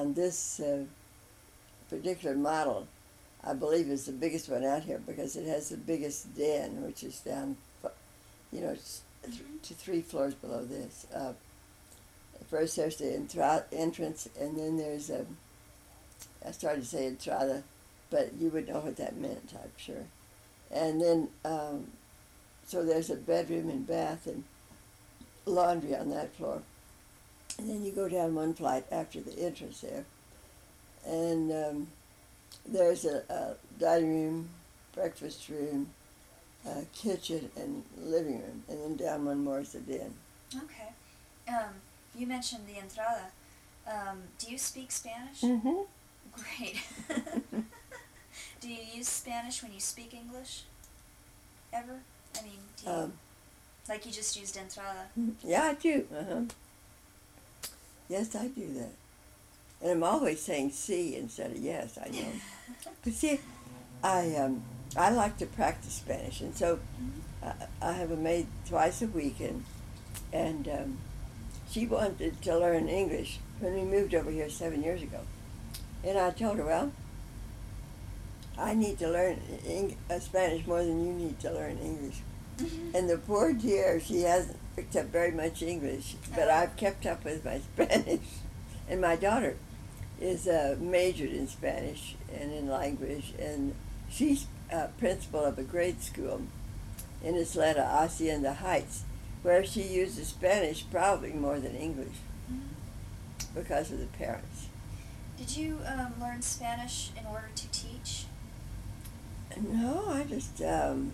on this particular model, I believe is the biggest one out here because it has the biggest den, which is down, it's to 3 floors below this. First there's the entrance, and then there's I started to say entrada, but you would know what that meant, I'm sure. And then, so there's a bedroom and bath and laundry on that floor. And then you go down one flight after the entrance there. And there's a dining room, breakfast room, kitchen, and living room. And then down one more is the den. Okay. You mentioned the entrada. Do you speak Spanish? Mm-hmm. Great. Do you use Spanish when you speak English? Ever? I mean, do you, like you just used entrada? Yeah, I do. Yes, I do that. And I'm always saying "sí" instead of "yes." I know. But see, I like to practice Spanish, and so I have a maid twice a week, and she wanted to learn English when we moved over here 7 years ago. And I told her, well, I need to learn Spanish more than you need to learn English. And the poor dear, she hasn't picked up very much English, but I've kept up with my Spanish. And my daughter is majored in Spanish and in language, and she's principal of a grade school in Atlanta, Hacienda Heights, where she uses Spanish probably more than English because of the parents. Did you learn Spanish in order to teach? No, I just,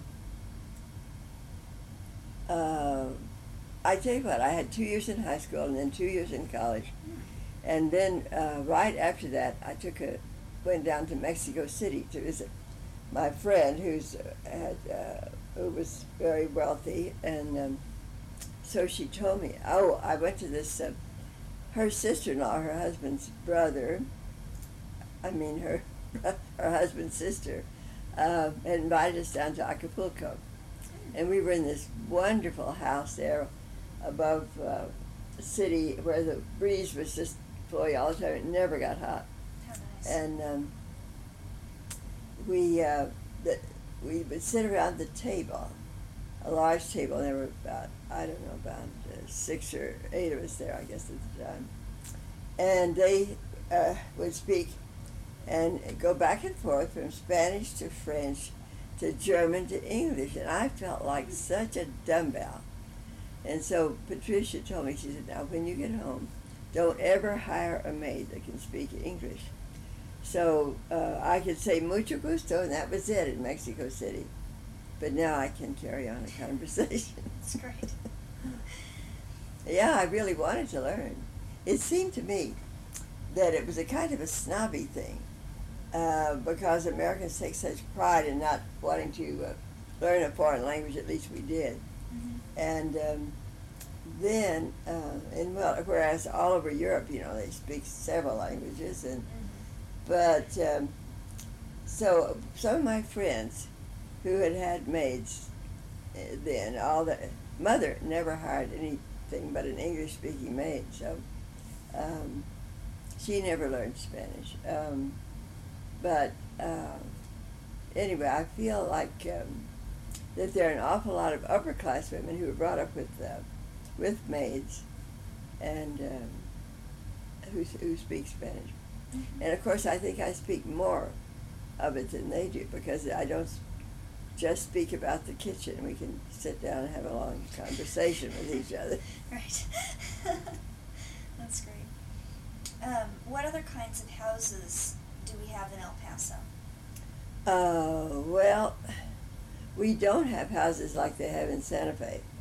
I tell you what, I had 2 years in high school and then 2 years in college. And then right after that, I went down to Mexico City to visit my friend who was very wealthy. And so she told me, I went to this, her sister-in-law, her husband's brother, her husband's sister, had invited us down to Acapulco. And we were in this wonderful house there above the city where the breeze was just blowing all the time. It never got hot. How nice. And we would sit around the table, a large table. There were about 6 or 8 of us there, I guess, at the time. And they would speak and go back and forth from Spanish to French to German to English, and I felt like such a dumbbell. And so Patricia told me, she said, now when you get home, don't ever hire a maid that can speak English. So I could say mucho gusto, and that was it in Mexico City. But now I can carry on a conversation. That's great. Yeah, I really wanted to learn. It seemed to me that it was a kind of a snobby thing because Americans take such pride in not wanting to learn a foreign language, at least we did. And then, whereas all over Europe, they speak several languages, but so some of my friends who had maids then, mother never hired anything but an English-speaking maid, so she never learned Spanish. But anyway, I feel like that there are an awful lot of upper-class women who were brought up with maids and who speak Spanish. And of course, I think I speak more of it than they do because I don't just speak about the kitchen. We can sit down and have a long conversation with each other. Right. That's great. What other kinds of houses do we have in El Paso? Well, we don't have houses like they have in Santa Fe.